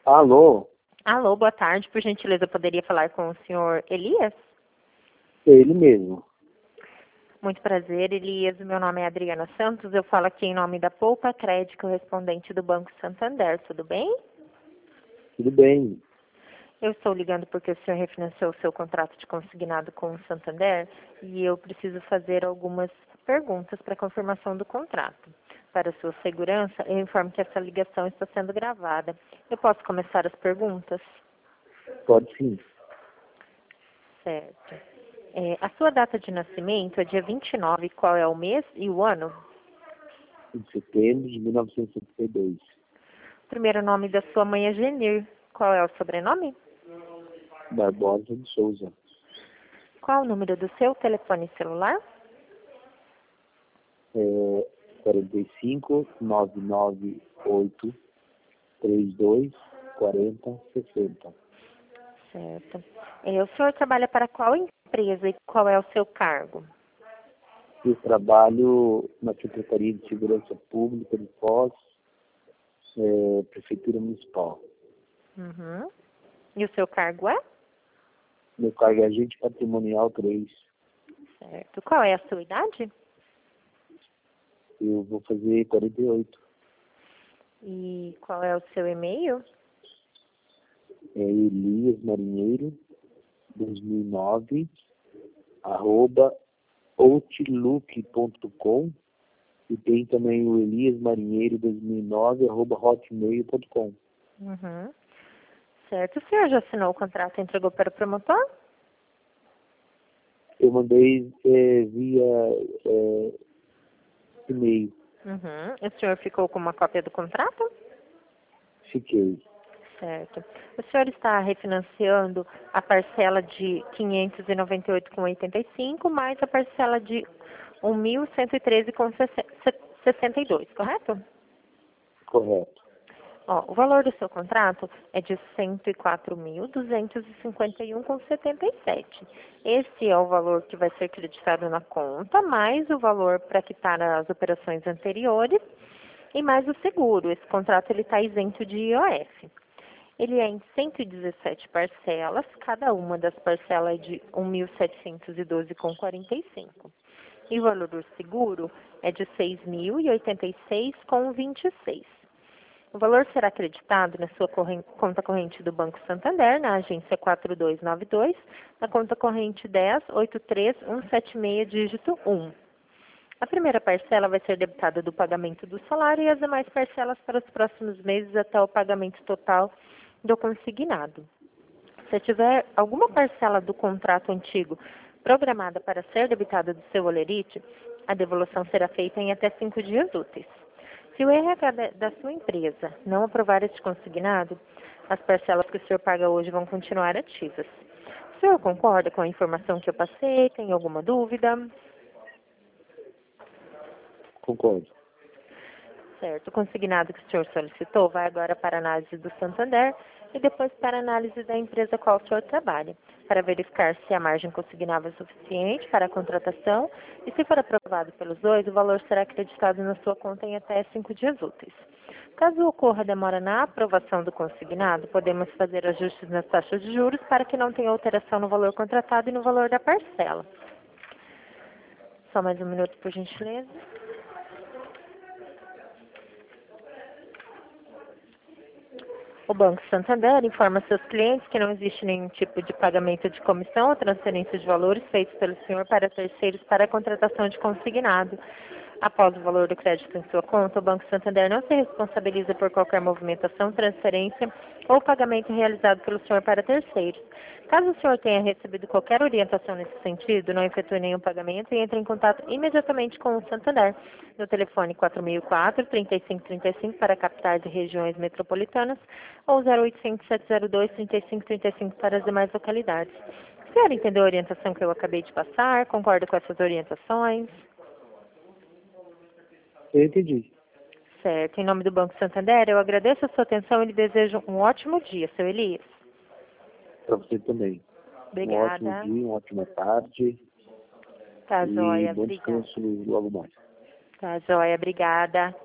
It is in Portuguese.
Alô, Alô, boa tarde. Por gentileza, eu poderia falar com o senhor Elias? é ele mesmo. Muito prazer, Elias. Meu nome é Adriana Santos. Eu falo aqui em nome da Poupa Crédito, correspondente do Banco Santander. Tudo bem? Tudo bem? Eu estou ligando porque o senhor refinanciou o seu contrato de consignado com o Santander e eu preciso fazer algumas perguntas para confirmação do contrato. Para sua segurança, eu informo que essa ligação está sendo gravada. Eu posso começar as perguntas? Pode sim. Certo. A sua data de nascimento é dia 29. Qual é o mês e o ano? Em setembro de 1972. O primeiro nome da sua mãe é Genir. Qual é o sobrenome? Barbosa de Souza. Qual o número do seu telefone celular? 45 998 32 40 60. Certo. O senhor trabalha para qual empresa e qual é o seu cargo? Eu trabalho na Secretaria de Segurança Pública de Foz, Prefeitura Municipal. Uhum. E o seu cargo é? Meu cargo é agente patrimonial 3. Certo. Qual é a sua idade? Eu vou fazer 48. E qual é o seu e-mail? É Elias Marinheiro 2009 @ outlook.com, e tem também o Elias Marinheiro 2009 @ hotmail.com. Uhum. Certo. O senhor já assinou o contrato e entregou para o promotor? Eu mandei via e-mail. Uhum. O senhor ficou com uma cópia do contrato? Fiquei. Certo. O senhor está refinanciando a parcela de 598,85 mais a parcela de 1.113,62, correto? Correto. O valor do seu contrato é de 104.251,77. Esse é o valor que vai ser creditado na conta, mais o valor para quitar as operações anteriores e mais o seguro. Esse contrato está isento de IOF. Ele é em 117 parcelas, cada uma das parcelas é de 1.712,45. E o valor do seguro é de 6.086,26. O valor será acreditado na sua conta corrente do Banco Santander, na agência 4292, na conta corrente 10.83176, dígito 1. A primeira parcela vai ser debitada do pagamento do salário e as demais parcelas para os próximos meses até o pagamento total do consignado. Se tiver alguma parcela do contrato antigo programada para ser debitada do seu holerite, a devolução será feita em até 5 dias úteis. Se o RH da sua empresa não aprovar este consignado, as parcelas que o senhor paga hoje vão continuar ativas. O senhor concorda com a informação que eu passei? Tem alguma dúvida? Concordo. Certo. O consignado que o senhor solicitou vai agora para a análise do Santander e depois para a análise da empresa qual o senhor trabalha, para verificar se a margem consignável é suficiente para a contratação e, se for aprovado pelos dois, o valor será acreditado na sua conta em até 5 dias úteis. Caso ocorra demora na aprovação do consignado, podemos fazer ajustes nas taxas de juros para que não tenha alteração no valor contratado e no valor da parcela. Só mais um minuto, por gentileza. O Banco Santander informa seus clientes que não existe nenhum tipo de pagamento de comissão ou transferência de valores feitos pelo senhor para terceiros para a contratação de consignado. Após o valor do crédito em sua conta, o Banco Santander não se responsabiliza por qualquer movimentação, transferência ou pagamento realizado pelo senhor para terceiros. Caso o senhor tenha recebido qualquer orientação nesse sentido, não efetue nenhum pagamento e entre em contato imediatamente com o Santander no telefone 4004-3535 para capitais e regiões metropolitanas ou 0800-702-3535 para as demais localidades. A senhora entendeu a orientação que eu acabei de passar? Concorda com essas orientações? Eu entendi. Certo. Em nome do Banco Santander, eu agradeço a sua atenção e lhe desejo um ótimo dia, seu Elias. Para você também. Obrigada. Um ótimo dia, uma ótima tarde. Tá E joia, bom obrigada. descanso logo mais. Tá joia, obrigada.